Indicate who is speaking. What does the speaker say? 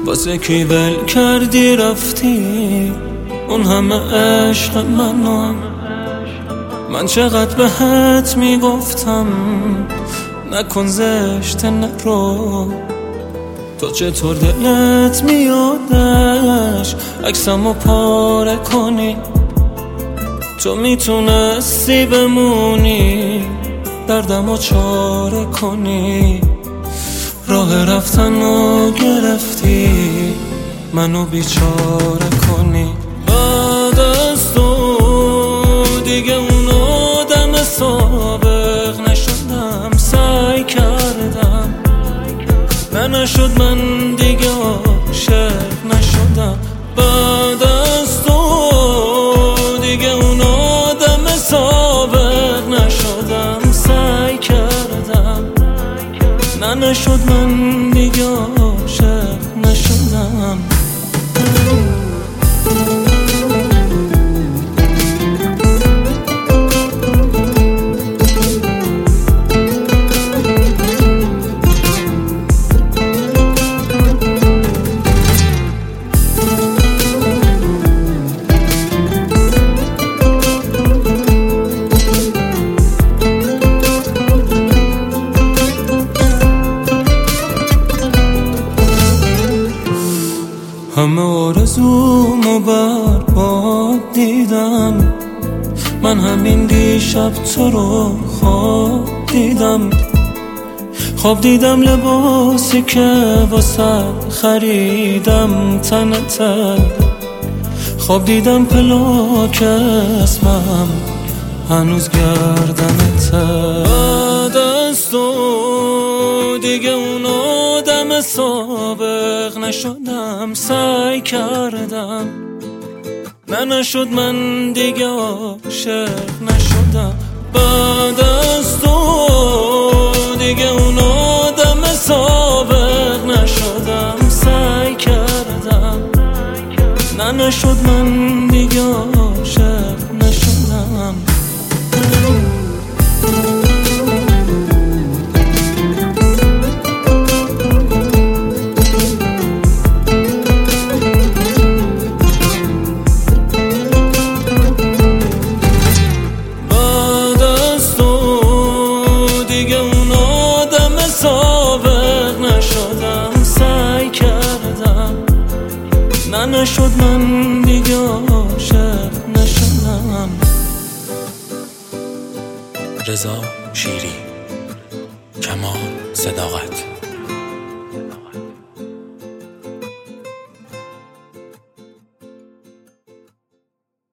Speaker 1: واسه کی ول کردی رفتی اون همه عشق منو. من چقدر بهت میگفتم نکن زشت نرو. تو چطور دلت میادش عکسمو پاره کنی؟ تو میتونستی بمونی دردمو چاره کنی. راه رفتنو گرفتی منو بیچاره کنی. بعد از تو دیگه اون آدم سابق نشدم. سعی کردم نشد، من دیگه عاشق نشدم. بعد از تو دیگه اون آدم سابق نشدم. سعی کردم نشد، من دیگه عاشق نشدم. همه آرزومو برباد دیدم. من همین دیشب تو رو خواب دیدم لباسی که واسه خریدم تنته. خواب دیدم پلاک اسمم هنوز گردنته. بعد از تو دیگه اون آدم سابق نشدم. سعی کردم نشد، من دیگه عاشق نشدم. بعد از تو دیگه اون آدم سابق نشدم. سعی کردم نشد، من دیگه عاشق نشدم. نشد، من دیگه عاشق نشدم.
Speaker 2: رضا شیری، کمال صداقت.